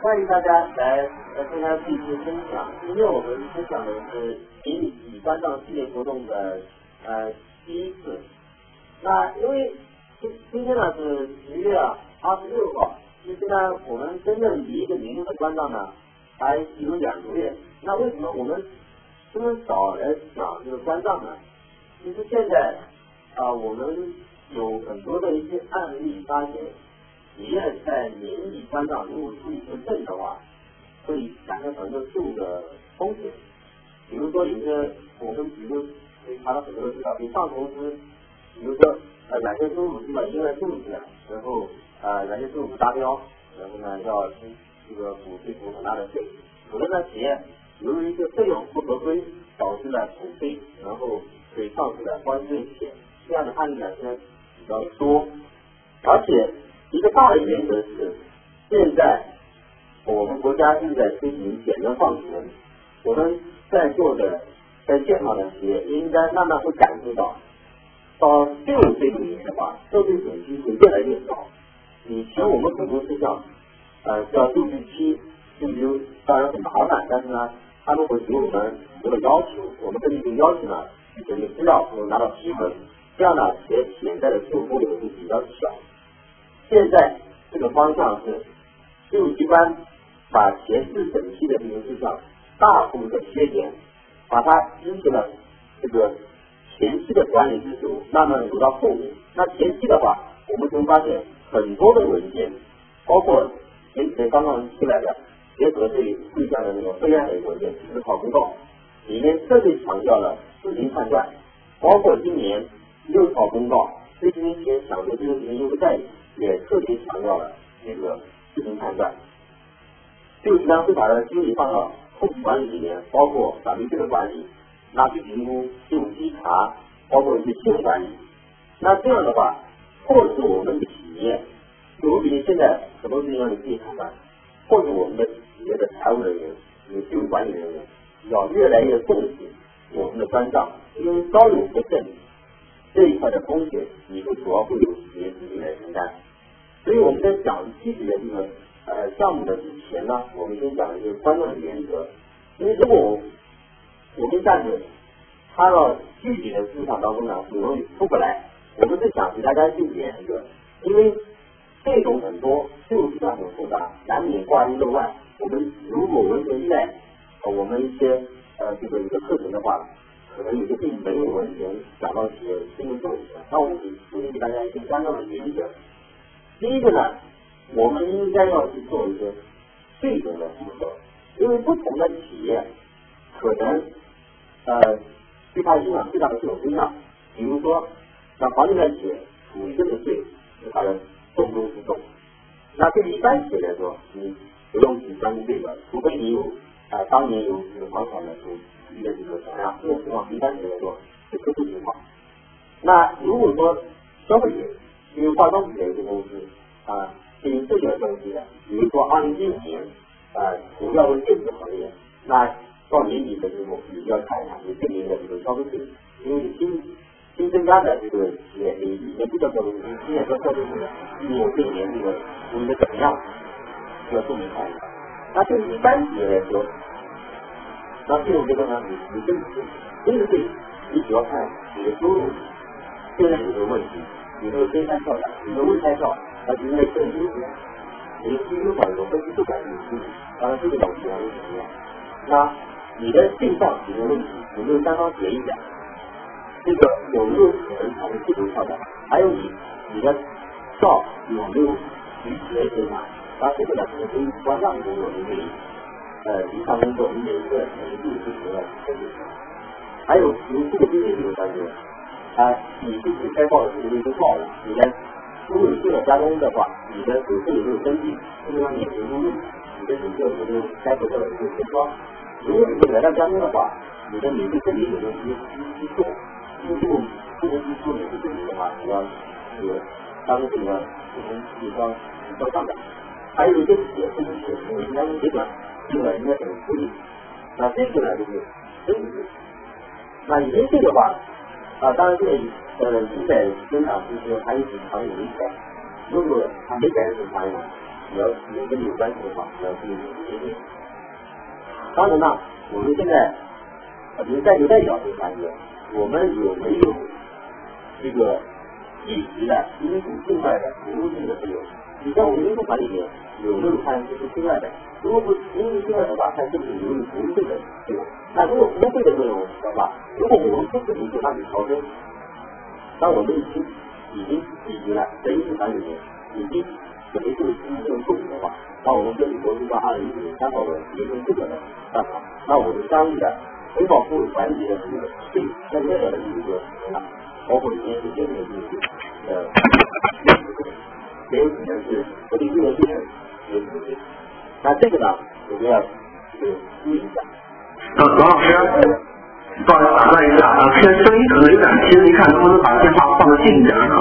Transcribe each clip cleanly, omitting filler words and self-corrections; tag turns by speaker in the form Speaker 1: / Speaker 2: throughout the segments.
Speaker 1: 欢迎大家来参加这次分享。今天我们分享的是锦鲤关账系列活动的第一次。那因为今天呢是10月26号，其实呢我们真正离一个年度的关账呢还有2个月。那为什么我们这么早来讲这个关账呢？其实现在我们有很多的一些案例发现，企业在年底关账如果出一个证的话，会产生很多税务的风险。比如说有些我们可以查到很多资料，你上公司，比如说哪些收入是把应该收入进来，然后哪些收入不达标，然后呢要这个补很大的税。有的呢企业由于一个费用不合规，导致了补税，然后给上司的关税险，这样的案例呢现在比较多。而且一个大的原则是，现在我们国家正在推行简单放权，我们在座的在现场的企业应该慢慢会感受到60岁里面的话，社会损失会越来越少。以前我们很多事项叫数据期，数据当然很麻烦，但是呢他们会给我们很多的要求，我们根据这个要求呢去整理资料，能拿到批文，这样呢潜在的税务风险会比较小。现在这个方向是税务机关把前置审批的这些事项大部分的缺点，把它支持了这个前期的管理制度，慢慢的流到后面。那前期的话，我们会发现很多的文件，包括前几天刚刚出来的结合对象的那个备案的文件思考公告，里面特别强调了自行判断，包括今年6套公告对之前享受这个事情优惠待遇也特别强调了这个自行判断。税务机关会把它的精力放到后期管理里面，包括法律税的管理、纳税评估、税务稽查，包括一些信用管理。那这样的话，或是我们企业，尤其现在很多事情要你自己判断，或者我们的企业的财务人员、税务管理人员要越来越重视我们的关账，因为稍有不慎，这一块的风险以后主要会由企业自己来承担。所以我们在讲具体的这个项目的之前呢，我们先讲一个关账的原则。因为如果我们下去插到具体的市场当中呢，很容易出不来。我们是想给大家一个原则，因为这种很多税务市场很复杂，难免挂一漏万。我们如果完全依赖我们一些这个课程的话，可能有些并没有完全讲到企业真正重视。那我们给大家一些关账的原则。第一个呢，我们应该要去做一些税种的符合，因为不同的企业可能对它影响最大的税种不一样。比如说像房地产企业，土地的税是它的重中之重。那对于一般企业来说，你不用去担心这个，除非你有当年有这个房产的土地的这个质量，这种情况一般企业来说是特殊情况。那如果说消费者因为化妆品的一些公司对于这个东西的，比如说2015年主要为电子行业，那到年底的时候你要看一下你对应的这个消费税，因为新增加的这个企业，你以前不叫消费税，今年叫消费税，你有这一年这个你的怎么样，要注明看一下。那对于一般企业来说，那这种这个呢，你对这个税，你主要看你的收入现在有个问题。你这个非开票的，你的未开票，就是因为更低点，你的税收管中分期不管你自己，当然这个东西还是怎么样？那你的对象有没有问题？有没有单方协议的？这个有没有可能产生不投票的？还有你的票有没有与企业身上？当然这个呢，可能对于关账的工作，你可以一项工作，你每一个年度是主要根据。还有比如这个经济这个关键。你自己开报的这个已经报了，你的如果你做了加工的话，你的手续有没有登记？这个方面有没有你的手续有没有该做的有没有贴装？如果你是来到加工的话，你的免税证明有没有去做？因为这个去做免税证明的话，主要是当这个地方上的。还有一些企业不能写，因为人家结管这个应该怎么处理？那这个呢就是登记。那以前这个话。当然这个主宰增长就是还有很长的影响。如果它没改变差异， 你要跟你有关系的话，要注意这些。当然了，我们现在有代表就发现，我们有没有这个一直的因素境外的服务性的作用？你在我们因素管理里面有没有看这是境外的？如果不因素境外的话，看是不是有服务性的作用？那如果服务性的作用的话，如果我们不自己去把你调整，当我们已经了在因素管理里面已经准备这个服务性构成的话，那我们跟美国就到2015年3号的结婚这个的办法，那我们商议的回报服务管理的这个对相关的一个包括里面这些这个也有可能是不对这个事情有可能。那这个呢，我们要注意一下。
Speaker 2: 王老师，不好意思打断一下现在声音可能有点轻，您看能不能把电话放得近一点呢？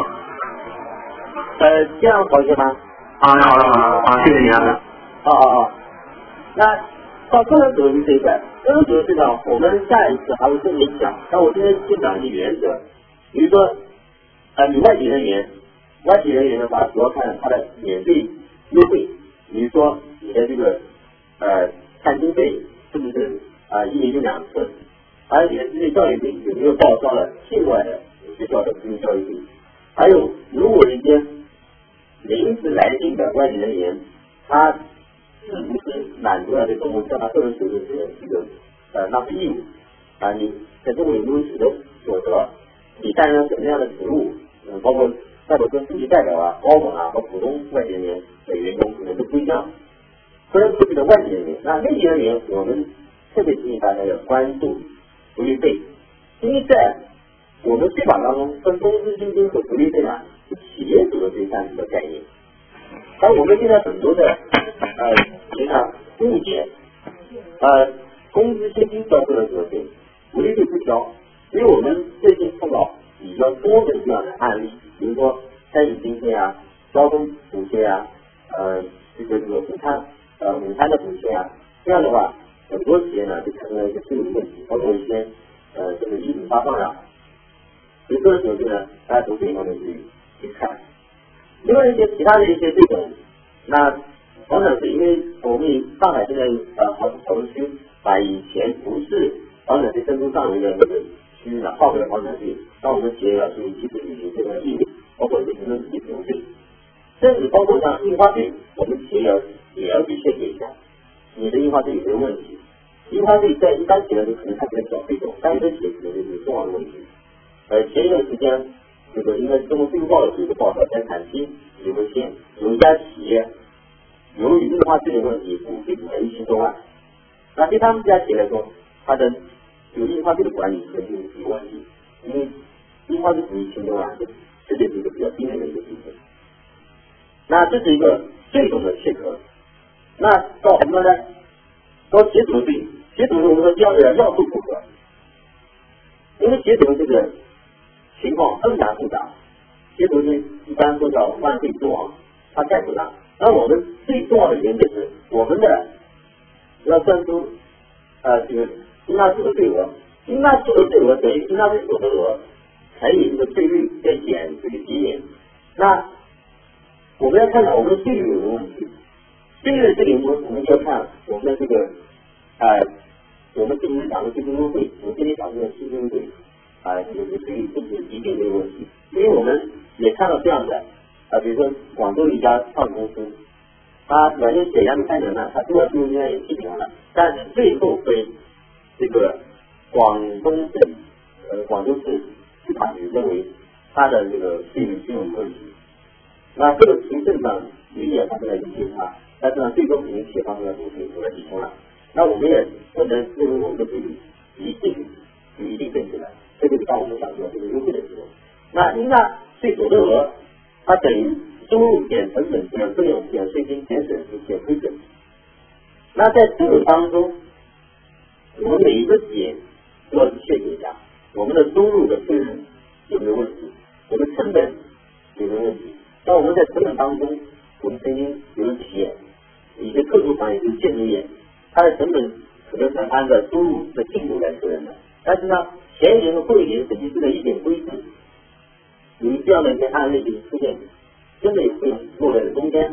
Speaker 1: 这样好一些吗？
Speaker 2: 好了，谢谢您啊。
Speaker 1: 那到个人主义这一块，个人主义这个我们下一次还会跟你讲。但我今天先讲一个原则，比如说你外籍人员的话，主要看他的免税优惠，比如说你的这个餐厅费是不是1年就2次，还有你的子女教育费有没有报销了境外的学校的子女教育费，还有如果人家临时来进的外籍人员，他是不是满足了这个我们叫他个人所得的这个纳税义务你在中国有没有取得所得，你担任什么样的职务，包括代表跟自己代表高管和普通外籍人员的员工可能都不一样。个人所得的外籍人员，那内籍人员我们特别提醒大家要关注福利费，因为在我们税法当中分工资薪金和福利费是企业所得税单独的概念。而我们现在很多的误解，工资薪金交个人所得税，福利费不交，所以我们最近碰到比较多的这样的案例，比如说餐饮津贴交通补贴这个午餐的补贴这样的话，很多企业呢就产生了一些税务问题，包括一些这个衣品发放所以个人所得税呢，大家从这一方面去看。另外一些其他的一些这种，那房产税，因为我们上海现在好多区把以前不是房产税征收范围的那个区域划回了房产税，那我们企业要去积极履行这个义务，包括行政自己补税，甚至包括像印花税，我们企业也要去确定一下你的印花税有没有问题。印花税在一般企业就可能它比较小费种，但是企业可能就是重要的问题。前一段时间，这个应该是中国税务报的一个报道，在陕西有一家企业，由于印花税的问题，补税补了1000多万。那对他们这家企业来说，它的这个印花税的管理肯定是有问题，因为印花税补1000多万，这就是一个比较惊人的一个数字。那这是一个税种的切割。那到什么呢？到企业所得税，企业所得税我们说交的要素不合，因为企业所得这个情况更加复杂，企业所得税一般都叫万税之王，它太复杂。那我们最重要的原则是，我们的要算出这个应纳税的税额，应纳税的税额等于应纳税所得额乘以这个税率再减这个减免。那我们要看看我们的税率有没有问题。税率的这里我们就要看我们的这个我们今天讲的最低优惠，我们今天讲的最低优惠这个税率是不是一定没有问题？因为我们也看到这样的比如说广州一家创公司，它软件写压力3年呢，它中央税务局也批评了，但是最后被这个广州市司法局认为它的这个税率是有问题。那这个行政上也发生了一些但是呢，最终肯定企业方面要补税，我来抵充了。那我们也不能认为我们的税率一定正确的，这就是当我们讲的这个优惠的时候。那应纳税所得额，它等于收入减成本减费用减税金减损失减亏损。那在这个当中，我们每一个企业都要去确定一下我们的收入的税率有没有问题，我们成本有没有问题。那我们在成本当中，我们曾经有的企业，一些特殊行业就是建筑业，它的成本可能是按照收入的进度来确认的，但是呢，前一年和后一年曾经出现一点灰度，有这样的一些案例就是出现，真的有会落在了中间，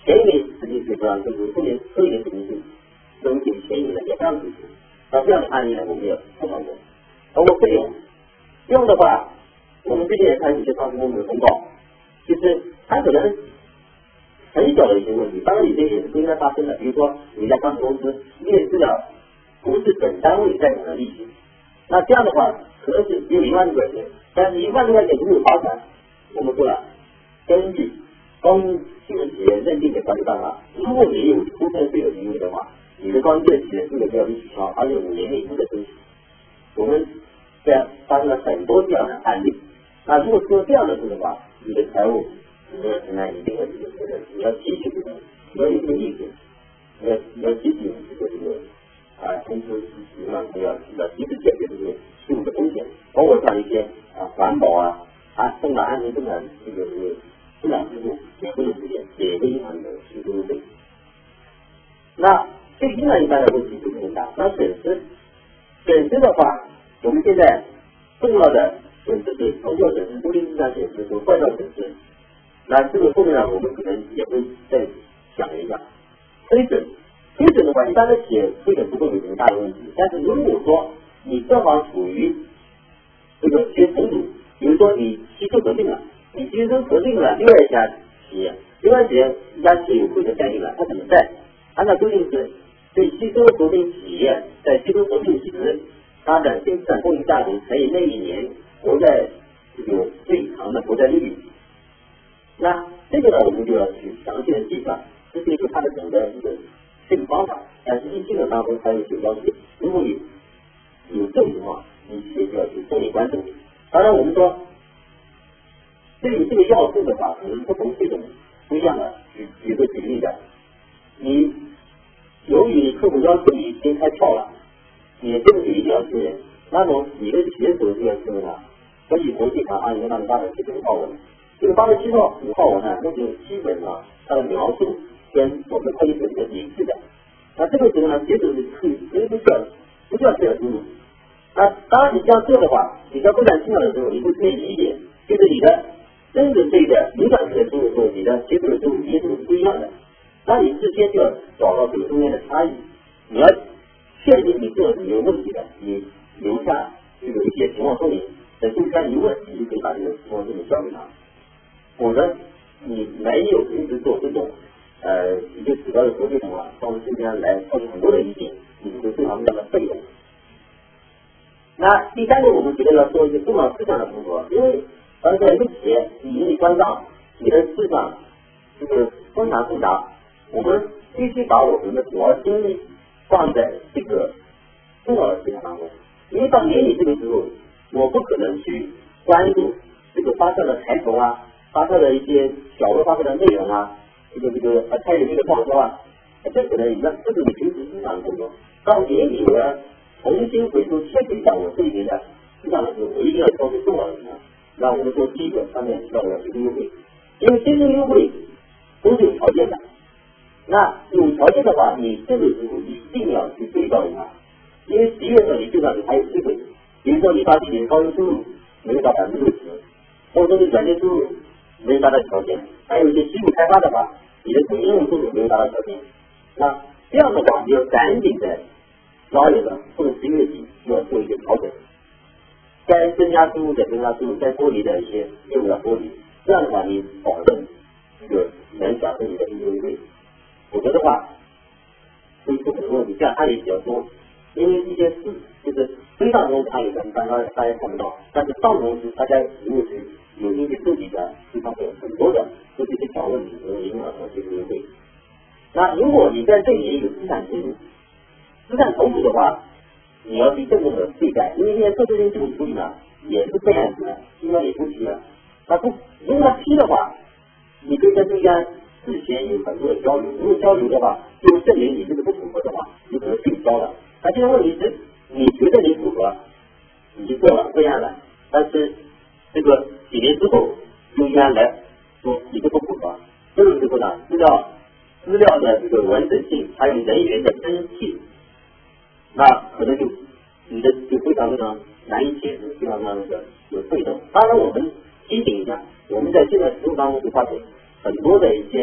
Speaker 1: 前一年实际是不让政府后年实际是申请前一年的也不让支持。那这样的案例呢，我们也碰到过。包括费用的话，我们最近也看一些上市公司的公告，就是它可能很小的一些问题，当然有些也是不应该发生的。比如说，有一家上市公司面试了不是本单位在场的利息，那这样的话可能是只有1万多块钱，但是1万多块钱如果罚款，我们说了，根据高新企业认定的管理办法，如果你有出生税的盈余的话，你的高新企业资格就要被取消，而且5年内不得增值。我们这样发生了很多这样的案例。那如果出了这样的事的话，你的财务你要承担一定的这个责任，你要提取这个，你要有这个意识，你要提取这个公司实际上要及时解决这个税务的风险，包括像一些环保重大安全生产这个生产制度结婚的时间也会影响你的税收费。那对影响一般的问题就很大。那损失的话，我们现在重要的损失是投票损失、固定资产损失和坏账损失。那这个后面呢，我们可能也会再讲一下。亏损的话，一般的企业亏损不会有什么大的问题。但是如果说你正好处于这个企业重组，比如说你吸收合并了，你吸收合并了另外一家企业，一家企业有亏损效应了，它怎么办？按照规定是对吸收合并企业在吸收合并时它的净资产公允价值乘以那一年国债这个最长的国债利率。那这个呢，我们就要去详细的计算，这是一个它的整个一个这个方法，但是基本当中还有一些要求。如果你有这种情况，你必须要去重点关注。当然，我们说对于这个要素的话，可能不同这种不一样的。举个例子，你由于你客户要求你已经开票了，你对不起一定要确认，那么你的企业所得要确认了，根据国际上2008年7月5号文，这个8月7号5号文呢，那就基本上它的描述跟我们会议准则是一致的。那这个时候呢，结果是可以不需要这样输入。那当然你这样做的话，你在规范清的时候，你会可以理解，就是你的真正对的影响性的输入和你的结果的输入结果是不一样的。那你事先就要找到这个中间的差异，你要确定你做的是有问题的，你留下这个一些情况说明，等中间一问，你就可以把这个情况说明交给他。否则你没有组织做这种一些指标的合并的话，到这边来造成很多的意见，你会非常的被动。那第三个，我们觉得要做一个重要事项的工作，因为在一个企业你盈利关账，你的事项这个非常复杂，我们必须把我们的主要精力放在这个重要的事项当中。因为到年底这个时候，我不可能去关注这个发射的抬头发射的一些小的发射的内容参与这个报销这可能这是你平时日常的工作。到年底我要重新回头切回到我这一年的市场的时候，我一定要挑出重要的事项。那我们说第一个上面提到的学生优惠，因为学生优惠都是有条件的。那有条件的话，你这个时候一定要去对照一下，因为11月份你就算是还有机会，比如说你发现你的高薪收入没有达60%，或者说你软件收入没有达到条件，还有一些技术开发的话，你的应用收入没有达到条件。那这样的话，你要赶紧在12月份或者11月底就要做一个调整，该增加收入的增加收入，该剥离的一些业务要剥离，这样的话你保证这个能享受你的优惠。否则的话会出很多问题，这样案例比较多。因为一些事就是非上公司案例可能大家看不到，但是上公司大家如果是有兴趣自己的地方会有很多的都是一些小问题和影响到这个优惠。那如果你在这里有资产重组，资产重组的话，你要去郑重的对待，因为现在特殊性重组处理呢也是备案的，应该也不批了。那不如果批的话，你可以跟中间事前有很多的交流，如果交流的话，就证明你这个不符合的话，你可能取消了。那现在问题是，你觉得你符合，你就做了备案了，但是这个几年之后，中间来说你这不符合，这个时候呢，资料的这个完整性，还有人员的真性，那可能就你的就非常难以解释，非常的有被动。当然，我们提醒一下，我们在现在实务当中就发现很多的一些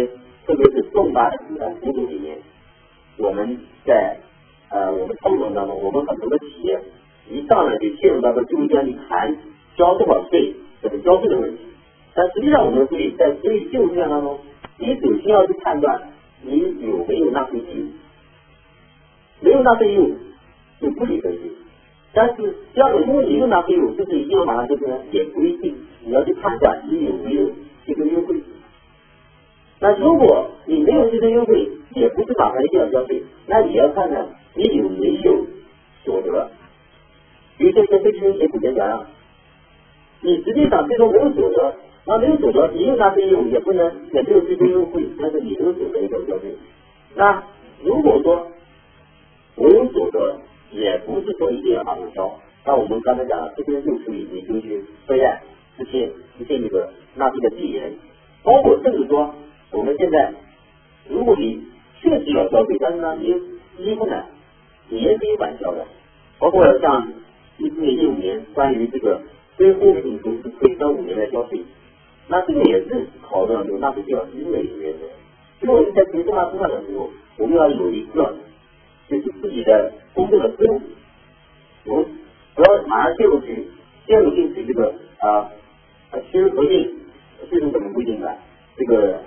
Speaker 1: 特别是重大的资产幅度里面，我们在我们操作当中，我们很多的企业一上来就陷入到就应该去谈交多少税，怎么交税的问题。但实际上我们可以在税务计算当中，你首先要去判断你有没有纳税义务，没有纳税义务就不予征税。但是第二个，如果你有纳税义务，就是一定要马上就是也不一定，你要去判断你有没有这个优惠。那如果你没有这个优惠，也不是马上一定要交税，那你要看看你有没有所得。比如说在这边也普遍讲，你实际上最终没有所得，那没有所得，你有纳税义务也不能也没有这个优惠，但是你没有所得也要交税。那如果说我有所得，也不是说一定要马上交。那我们刚才讲了，这边就可以你根据备案实现这个纳税的递延，包括甚至说我们现在，如果你确实要交税，但是呢，你不能，你也可以晚交的。包括像14年、15年关于这个非货品投资可以到5年来交税，那这个也是考虑到有纳税比较低的一个原则。所以我们在决定纳税的时候，我们要有一个就是自己的工作的思路，不要马上陷入进去这个其实合并最终怎么规定的？这个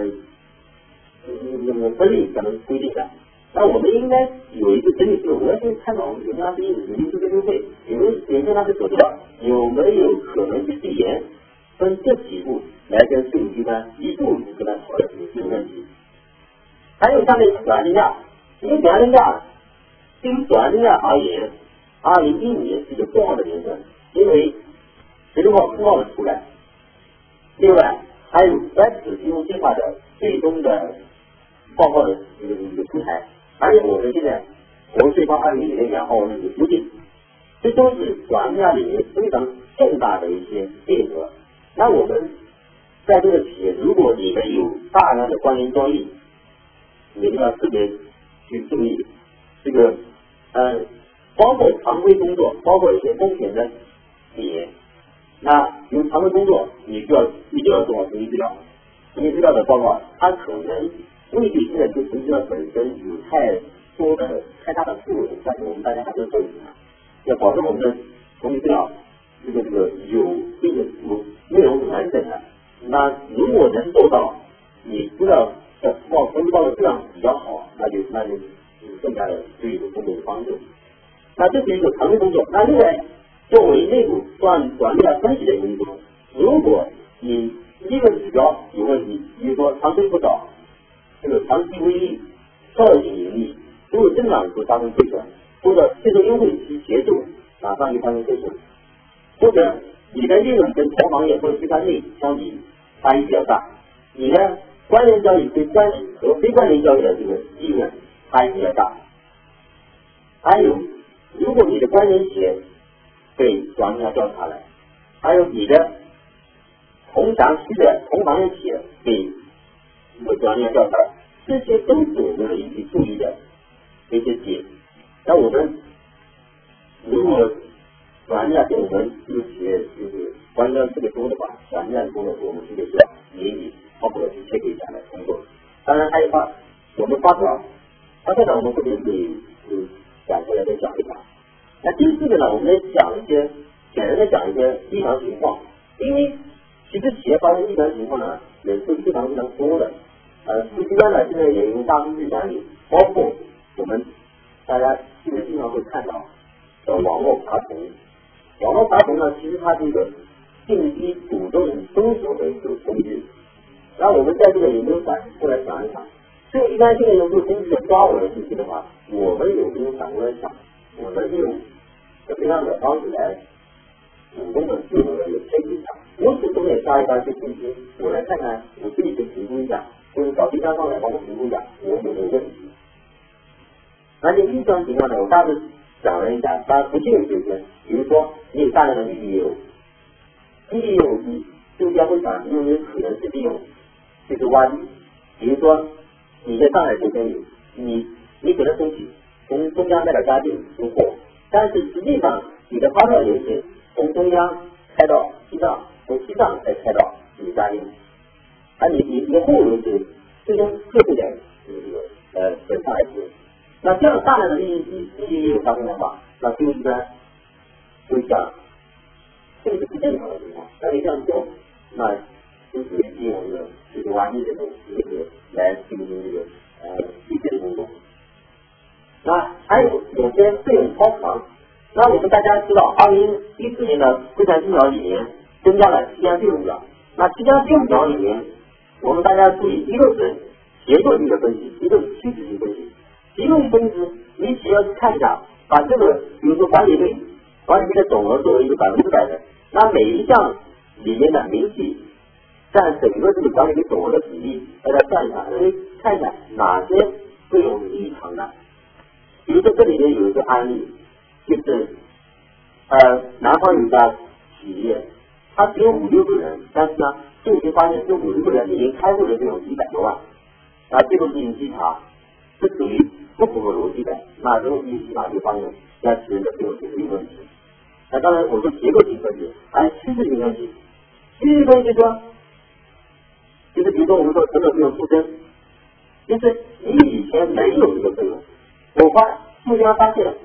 Speaker 1: 分类怎么规定的？那我们应该有一个整体思路，我要去看到有纳税义务，有没有这个优惠，有没有纳税所得，有没有可能去递延，分这几步来跟税务机关一步一步跟他讨论这个问题。还有下面转定价，这个转定价对于转定价而言，2015年是一个重要的年份，因为随着通告的出来，另外还有3次金融计划的最终的报告的一个出台，而且我们现在国税发2009年2号那个修订，这都是转定价里面非常重大的一些变革。那我们在这个企业，如果你们有大量的关联交易，你们要特别去注意这个包括常规工作，包括一些风险的企业，那有常规工作，你就要一定要做好统计资料，统计资料的报告，它可能未必现在对统计资料本身有太大的作用，但是我们大家还是注意要保证我们的统计资料这个有并且内容是完整的。那如果能做到你资料统计报告质量比较好，那就更加的对这个工作有帮助。那这是一个常规工作。那另外，作为内部转定价分析的工作，如果你一个指标有问题，比如说长期不找，这个长期微利、效益盈利、收入增长会发生亏损，或者这个优惠期结束马上就发生亏损，或者你的利润跟同行业或者其他类相比差异比较大，你的关联交易对关联和非关联交易的这个利润差异比较大，还有如果你的关联企业被转定价调查了，还有你的同行业企业被转定价调查，这些都是我们一起注意的一些点。那我们如果转定价对我们这个企业就是关联特别多的话，转定价的工作是我们这个需要年底包括去切给一下来工作。当然还有我们发票呢，我们后面可以讲回来再讲一讲。那第4个呢，我们来简单的讲一些异常情况，因为其实企业发生异常情况呢也是非常多的。税务机关呢现在也用大数据管理，包括我们大家现在经常会看到的网络爬虫。网络爬虫呢，其实它是一个信息主动搜索的一个工具。那我们在这个有没有反过来想一想，税务机关现在用这个工具来抓我的信息的话，我们有没有反过来想，我们用什么样的方式来主动的对我的有推一下？我主动也刷一刷这信息，我来看看，我自己去评估一下，或者找第三方来帮我评估一下我有没有问题。那这异常情况呢，我大致讲了一下，大家不幸有些，比如说你有大量的利益业务，利益业务税务机关会想用于可能是利用就是挖地，比如说你在上海做生意，你可能从中央带到嘉定出货，但是实际上你的发票流程从中央开到西藏，从西藏再开到嘉定，你的货流是最终各自的本上来说，那这样大量的利益有发生的话，那就应该就讲这个是不正常的情况。那你这样做，那就是利用这个这个挖地的东西来进行这个地质的工作。那还有些费用超长。那我们大家知道，2014年的规范金条里面增加了7项费用表。那7项费用表里面，我们大家注意，一个是结构性的分析，一个是趋势性分析。结构性分析，你只要看一下，把这个比如说管理费的总额作为一个100%的，那每一项里面的明细占整个这个管理费总额的比例，大家算一下，可以看一下哪些费用是异常的。比如说这里面有一个案例。就是南方有一家企业，它只有5、6个人，但是呢，最近发现这5、6个人已经开户的这种100多万，那最后进行稽查，这属于不符合逻辑的。那如果进行稽查就发现该企业的费用是有问题。那当然我说结构性分析，还有趋势性分析。趋势性分析说，就是比如说我们说成本费用出征，就是你以前没有这个费用，突然发现。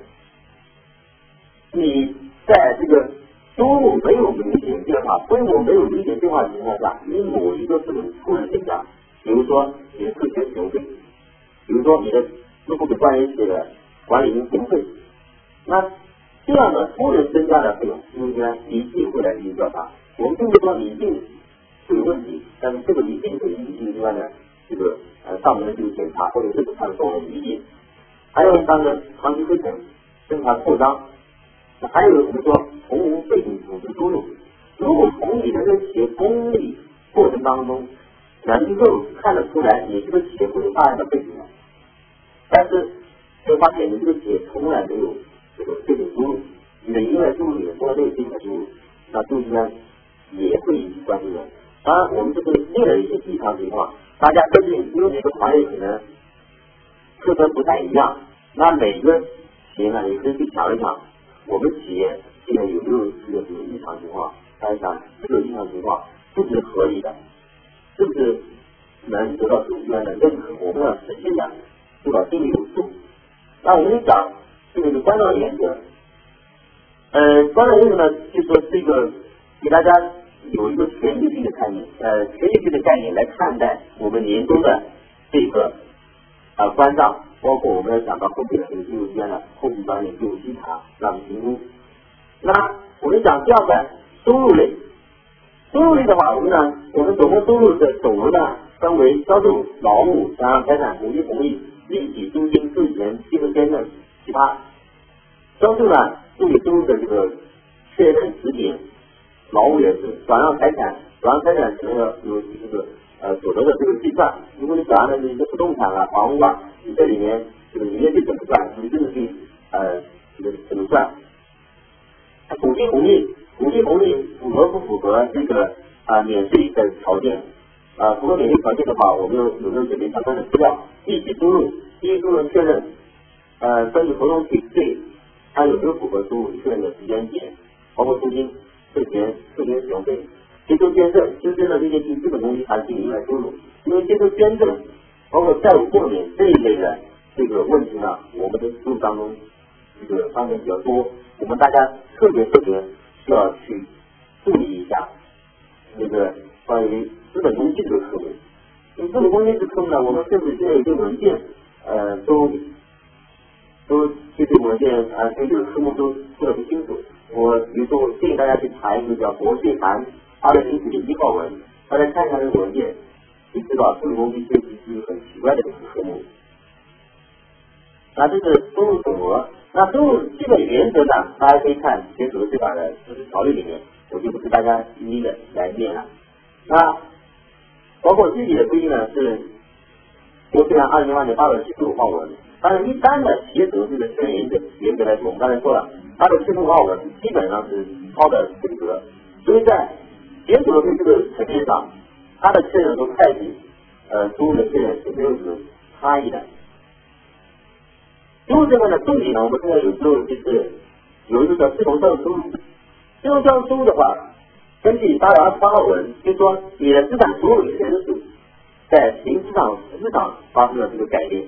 Speaker 1: 你在这个收入没有明显变化，规模没有明显变化的情况下，你某一个费用突然增加，比如说你的特权使用费，比如说你的支付给关联企业的管理经费，那这样的突然增加的费用，应该一定会来进行调查。我们并不说一定是有问题，但是这个一定会引起相关的这个上门的这个检查，或者是它的总额理解。还有当然长期亏损，正常扩张。还有我们说从无背景组织收入，如果从你的这个企业公益过程当中能够看得出来你这个企业会有大量的背景，但是会发现你这个企业从来没有这个背景收入，你的营业收入也没有背景收入，那这呢也会引起关注的。当然我们这是列了一些异常情况，大家根据因为每个行业可能特征不太一样，那每个企业呢也可以去想一想。我们企业现在有没有这个异常情况？大家想这个异常情况是不是合理的？是不是能得到主观的认可？我们要实际的做到心里有数。那我们讲这个关照原则，关照原则呢，就说这个给大家有一个全局性的概念，全局性的概念来看待我们年终的这个关照。包括我们要讲到后面的这个技术间的后续管理、技术稽查、让评估。那我们讲第二个收入类，收入类的话，我们总共收入的总额呢，分为销售、劳务、转让财产、土地红利、利息、租金、税前、基本签证、其他。销售呢，处理收入的这个确认实点，劳务也是转让财产可能要有这个所得的这个计算。如果你转让的是一个不动产啊、房屋啊，你这里面这个营业税怎么算？你这个税怎么算？土地红利符合不符合这个免税的条件？符合免税条件的话，我们有没有准备相关的资料？利息收入，第一收入确认，根据合同体税，它有没有符合收入确认的时间点？包括租金、税前使用费。接受捐赠的这些基本工资还是应该收入，因为接受捐赠包括债务过免这一类的这个问题呢，我们的收入当中这个方面比较多，我们大家特别需要去注意一下这个关于资本公积这个科目。因为资本公积这个科目呢，我们甚至现在有些文件都这些文件对这个科目都说得不清楚。我比如说我建议大家去查一个叫国税函209.1号文，大家看一下这个文件，就知道资本公积这是一个很奇怪的一个科目。那这是收入总额，那收入基本原则呢，大家可以看写组织税法的条例里面，我就不是大家一一的来念了。那包括具体的规定呢，是国税函2008年875号文。当然，一般的企业组织税的全原则来说，我们刚才说了，875号文基本上是抄的准则，所以在企业组织税这个层面上，它的确认和会计收入的确认是没有什么差异的。收入这块的重点呢，我们现在有时候就是有一个叫非农销售收入。非农销售收入的话，根据828号文，就是说你的资产所有权数在形式上、实质上发生了这个改变。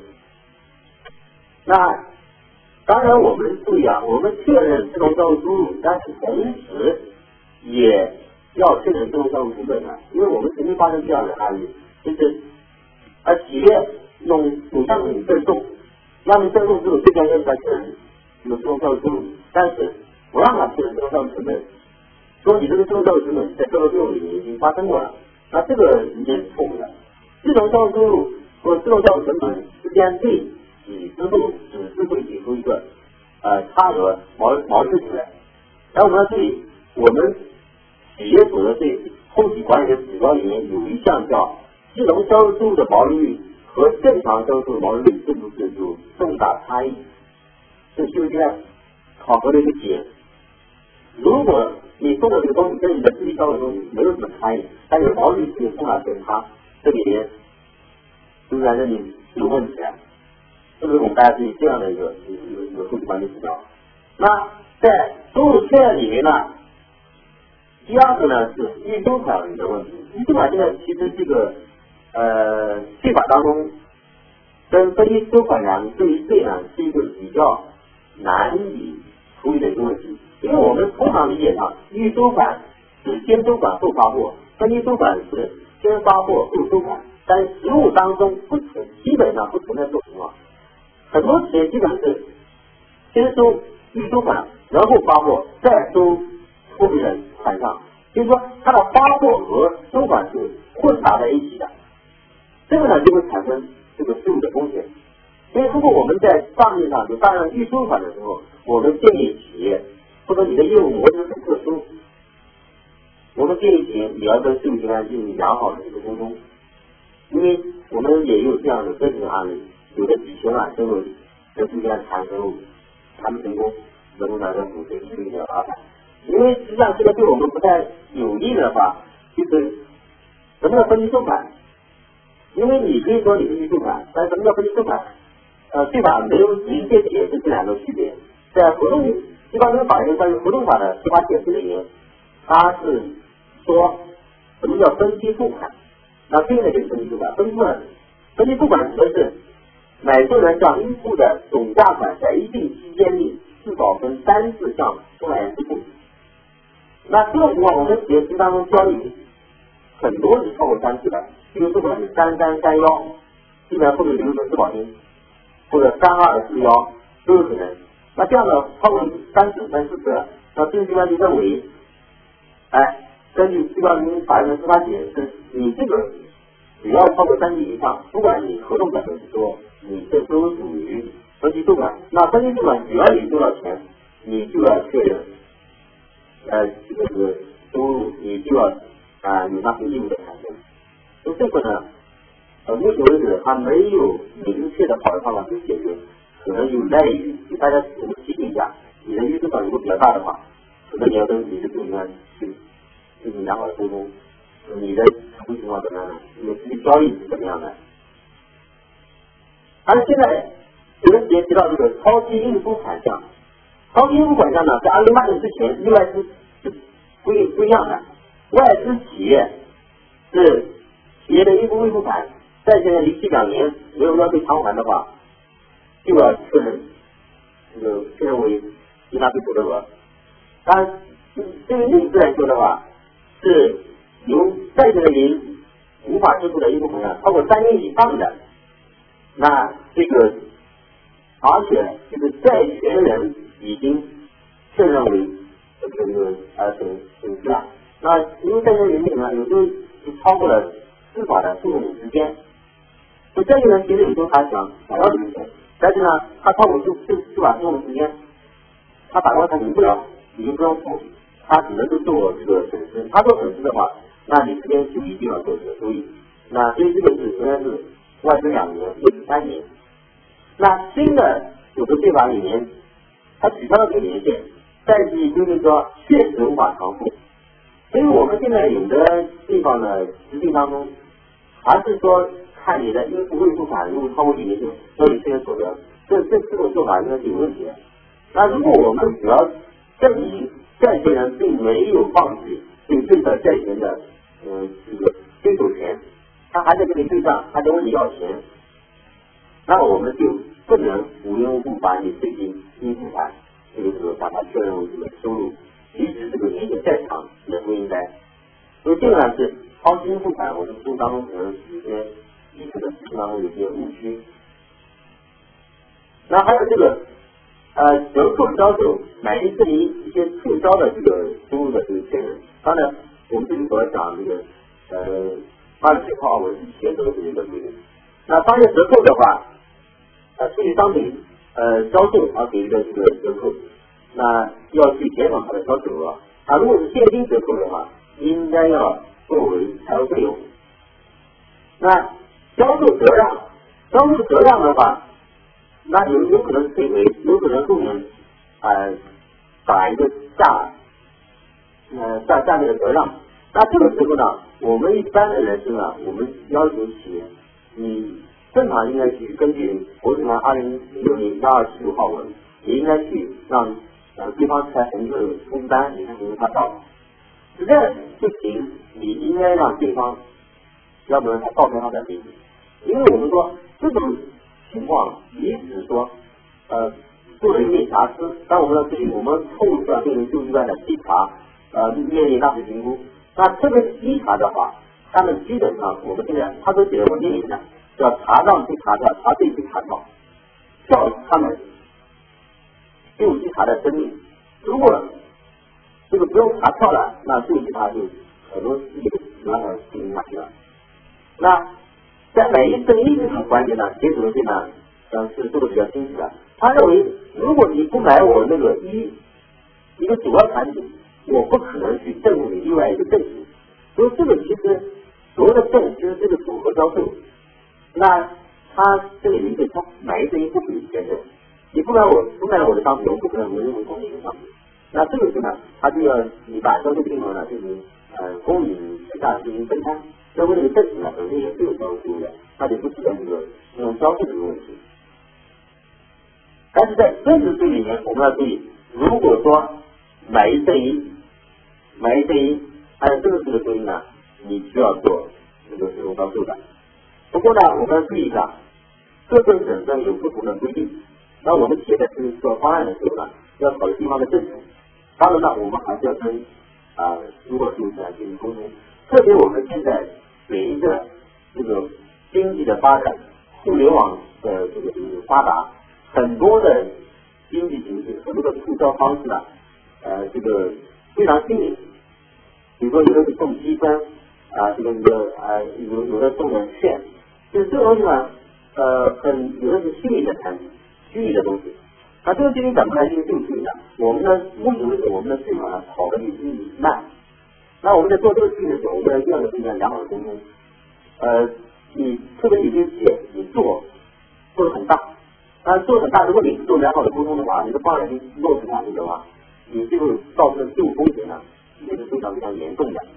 Speaker 1: 那当然我们注意啊，我们确认自动销售收入，但是同时也要确认自动销售成本的，因为我们曾经发生这样的案例，就是企业主项目赠送，那么赠送之后这家要确认有自动销售收入，但是不让他确认自动销售成本，说你这个自动销售成本在销售费用里面已经发生过了，那这个理解是错误的。自动销售收入和自动销售成本之间对支付只会给出一个差额毛利出来。然后我们要注意，我们企业所得税后期管理的指标里面有一项叫自动销售收入的毛利率和正常销售收入毛利率是不是有重大差异？这是现在考核的一个点。如果你送的这个东西跟你的实际销售东西没有什么差异，但是毛利率是有重大偏差，这里面是不是认定有问题啊？是不是我们大家注意这样的一个后期管理指标？那在收入确认里面呢，第二个呢是预收款的问题。预收款现在其实这个税法当中跟分期收款两对于税呢是一个比较难以处理的一个问题，因为我们通常理解上，预收款是先收款后发货，分期收款是先发货后收款，但实务当中基本上不存在这种情况。很多企业基本是先收预收款，然后发货，再收货币的款项，就是说它的发货和收款是混杂在一起的，这个呢就会产生这个税务的风险。因为如果我们在账面上有大量预收款的时候，我们建议企业或者你的业务模式很特殊，我们建议企业你要跟税务机关进行良好的这个沟通，因为我们也有这样的真实的案例，有的几千万收入跟税务机关谈收入，谈不成功，人工财政部对税务要罚款。因为实际上这个对我们不太有利的话，就是什么叫分期收款？因为你可以说你是预收款，但是什么叫分期收款？税法没有明确解释这两个区别。在合同机关跟法院关于合同法的司法解释里面，它是说什么叫分期付款？那对应的就是分期付款。分期付款指的是买受人向应付的总价款在一定期间内至少分3次向受害人支付。那这种情况，我们企业经当中交易很多是超过3次的，比如说我是3331，基本上后面留存质保金，或者3241都有可能。那这样的超过3次、3、4次，那税务机关就认为，根据最高人民法院的司法解释，你这个只要超过3次以上，不管你合同表现是说，你这都属于分期收款。那分期收款只要你收到钱，你就要确认，这个收入你就要有纳税义务的产生。所以这个呢，目前为止还没有明确的好的方法去解决，可能有赖于给大家我们提醒一下，你的预收款如果比较大的话，可能你要跟你的税务机关去进行良好的沟通，你的财务情况怎么样呢？你的实际交易是怎么样的？而现在有的企业提到这个超期应付款项，超期应付款项呢，在2008年之前，另外是不一样的。外资企业是企业的应付未付款，在现在离期2年没有要求偿还的话，就要确认为应纳税所得额。当然，对于内资来说的话，是由债权人无法支付的应付款项超过3年以上的，那这个而且这个债权人已经确认为损失了。那因为债权人呢，有时候就超过了司法的诉讼时间，所以债权人其实有时候他想要这个钱，但是呢，他超过司法诉讼时间，他法官他赢不了，你就不用付，他只能够做这个损失。他做损失的话，那你这边就一定要做这个收益。那所以这个是虽然是外资2年，内资3年。那新的所得税法里面，它取消了这个年限，但是就是说确实无法偿付。所以我们现在有的地方呢，实际当中还是说看你的应付未付款，如果超过1年就交易这些所得，这种做法应该是有问题的。那如果我们只要证明债权人并没有放弃对这个债权的这个追索权， 他还在跟你对账，还得问你要钱，那我们就不能无缘无故把你最近应付款这个时候把它确认为这个收入，即使这个年限再长也不应该。所以这个呢是超期应付款，我们书当中可能有些意识的当中有些误区。那还有这个折扣销售买一赠一些促销的这个收入的这个确认。当然我们这里所讲这个89号我是协助的这个规定。那发现折扣的话，出于商品销售而给予的这个折扣，那要去减少它的销售额。如果是现金折扣的话，应该要作为财务费用。那销售折让的话，那有可能是退回，有可能后面打一个下面的折让。那这个时候呢，我们一般的人士呢，我们要求企业，你正常应该去根据国税法2016年1275号文，也应该去让对方开一个工资单，你看给他到。实在不行，你应该让对方，要不然他报出他的名字。因为我们说这种情况，即使说做了一点瑕疵，但我们要注意，我们后续要进行就医段的稽查，面临纳税评估。那特别是稽查的话，他们基本上我们现在他都写的文件里面，要查账去查票，查税去查票，票他们就稽查的真理。如果这个不用查票了，那对稽查就很多事情就让它进行下去了。那在买一赠一这种关键呢，结主任对呢是做的比较清晰的。他认为，如果你不买我那个一个主要产品，我不可能去赠你另外一个赠品。所以这个其实所谓的赠，其实这个组合销售。那他这里明确，他买一赠一不可以选择，你不买我的商品，我不可能我认为同一个商品。那这个时候呢，他就要你把销售金额呢进行公允之下进行分摊。要为这个赠品呢本身也是有销售收入的，它就不存在这个销售这个问题。但是在增值税里面，我们要注意，如果说买一赠一，按这个税的规定呢，你需要做这个税后销售的。不过呢，我们要注意一下，各个省份有不同的规定。那我们企业在制定做方案的时候呢，要考虑地方的政策。当然呢，我们还是要跟如果是进行沟通。特别我们现在随着这个经济的发展，互联网的这个发达，很多的经济形式，很多的促销方式这个非常新颖。比如说有的是送积分这个有的送的券，就是这个东西呢有的是虚拟的产品，虚拟的东西。那这个经济怎么来进行对税呢？我们呢目前为止我们的税法呢跑得比慢。那我们在做这个事情的时候，我们要一定要进行良好的沟通。你特别有些企业你做得很大，做得很大，如果你做良好的沟通的话，你的方案已经落实下去的话，你这个造成的税务风险呢，也是非常非常严重的。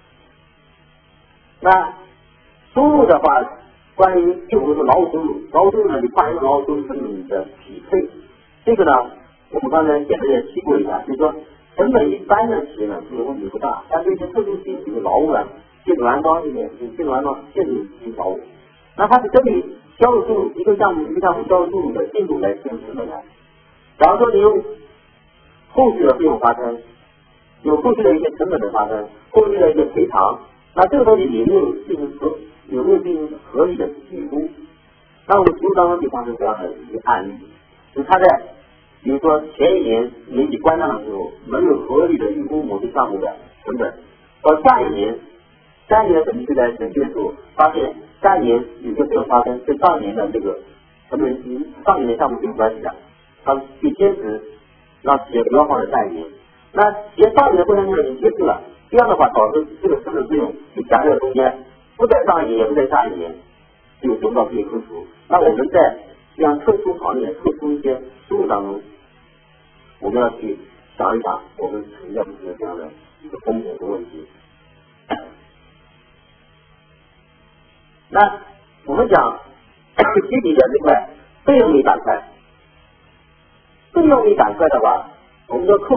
Speaker 1: 那收入的话，关于就比如说劳务收入呢，你换一个劳务收入是你的匹配。这个呢，我们刚才简单的提过一下，就是说成本一般的企业呢，这个问题不大，但是一些特殊性这个劳务呢，建筑安装这些，建筑性劳务，那它是根据销售收入一个项目销售收入的进度来定成本的。假如说你用后续的费用发生，有后续的一些成本的发生，后续的一些赔偿，那这个东西有没有进行合理的预估？那我们实务当中就发生这样的一个案例，就是他在比如说前一年年底关账的时候，没有合理的预估某些项目的成本，到下一年的审计来审计的时候，发现下一年有些没有发生，跟上一年的这个成本与上一年项目是有关系的，他就坚持让企业不要放在下一年。那企业上一年过程中已经结束了，这样的话导致这个成本费用就夹在中间，不在上一年也不在下一年，就得不到这些扣除。那我们在这样特殊行业、特殊一些收入当中，我们要去想一想，我们存在不存在这样的一个风险的问题。那我们讲具体的这块费用率板块，的话，我们说扣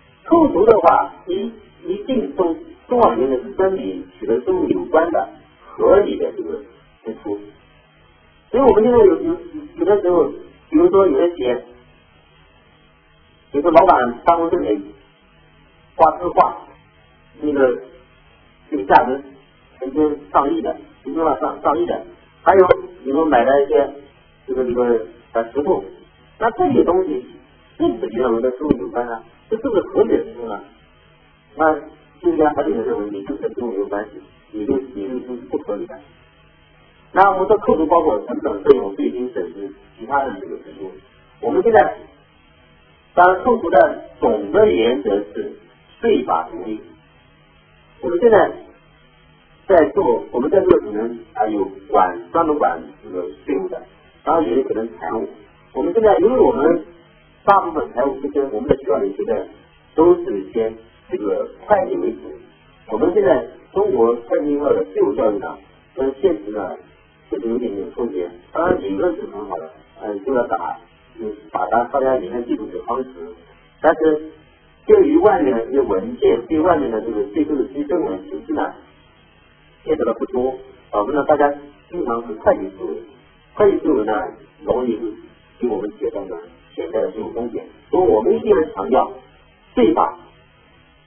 Speaker 1: 除的话，一定中往年的是跟你取得收入有关的合理的这个支出。所以我们现在有的时候，比如说有的企业，比如说老板办公室里挂字画，这个价值曾经上亿的，曾经上亿的，还有比如买了一些这个石头，那这些东西是不是与我们的收入有关呢？这是不是合理的支出呢？那应该合理的认为你跟这收入有关系，你就是不合理的。那我们说扣除包括成本、费用、税金、损失、其他的这个支出，我们现在当然扣除的总的原则是税法独立。我们现在在做可能还有专门管这个税务的，当然也有可能财务。我们现在因为我们大部分财务出身，我们的学校里学的都是偏这个会计为主。我们现在中国会计学校的税务教育呢，跟现实呢确实有点脱节。当然理论是很好的，就要把它大家理论记住这个方式，但是对于外面的这些文件，对外面的这个税收的稽征文形式呢，介绍的不多，导致呢大家经常是会计思维，会计思维呢容易给我们企业造成潜在的税务风险。所以我们一定要强调税法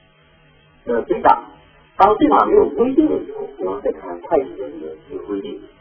Speaker 1: 的最大。当税法没有规定的时候，我们再看会计的这个规定。